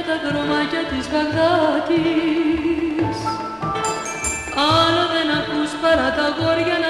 τα δρομάκια της Βαγδάτης. Άλλο δεν ακούς παρά τα γόρια να